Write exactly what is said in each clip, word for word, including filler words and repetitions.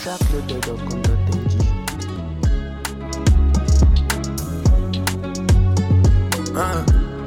Exactly dot com dot n g. Uh,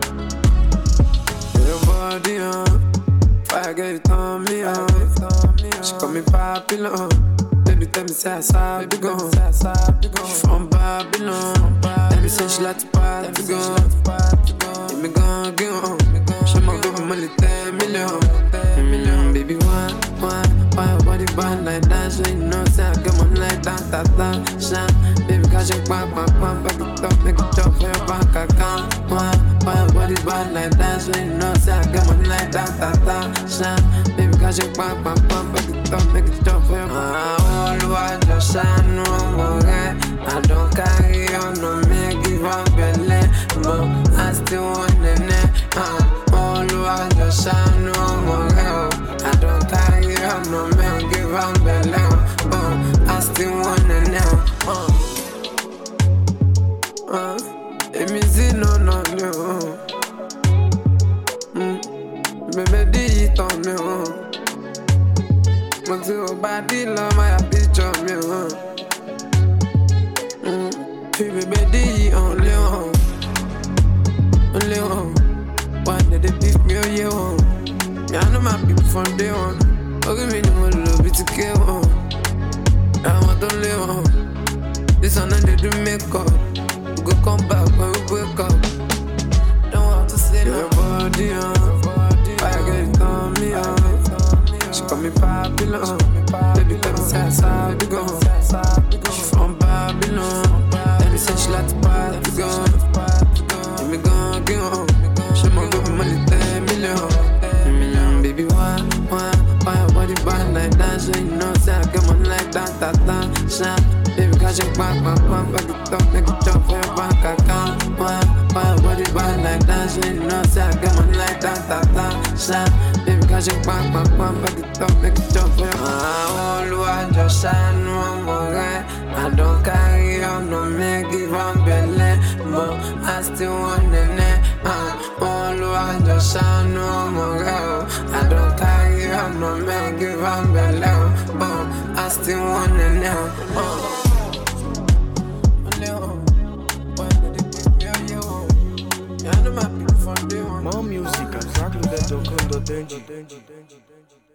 your body on fire, get it on me on. She call me Babylon. Baby, tell me say I saw be gone. She from Babylon. Let me say she like to party gone. Let me gone, get on. She my baby money ten million, ten million. Baby, why, why, why your body bad like that? So you know say I get money like that, that, that. Shine, baby, cause you pop, pop, pop, back it up, make it drop for your bank account. Why, why your body bad like that? So you know say I get money like that, that, that. Shine, baby, cause you pop, pop, pop, back it up, make it drop for your bank account. I always just shine, no more. I don't carry on, no me give up belly, but I still want the net. Uh, always just shine, no more. I don't carry on, no me give up belly, but I still want the net. Uh, uh, it means it no, no, no. Mm, baby, do it on me, uh. Mo ti o body love my picture me, uh. Fi bébé di only one, only one. One day they beef me oh yeah one. Me I know my people from day one. Okay me no love it to get one. I want only one. This one they do makeup. We go come back when we wake up. Don't want to say no. Your body on, fire get it on me on. She call me Babylon. Baby tell me say I saw be gone. She from Babylon. Say she like to party gone. Let me gone, get on. She my baby money ten million, ten million. Baby, why, why, why your body bad like that? So you know say I get money like that, that, that. Shine, baby, cause you pop, pop, pop, back it up, make it drop for your bank account. Why, why your body bad like that? So you know say I get money like that, that, that. Shine, baby, cause you pop, pop, pop, back it up, make it drop for your bank account. I always just shine one more guy. I don't carry on, no me give on belly, but I still want the net. Uh, always just shine no more girl. I don't carry on, no me give on belly, but I still want the net. Uh. More music at exactly dot com dot n g.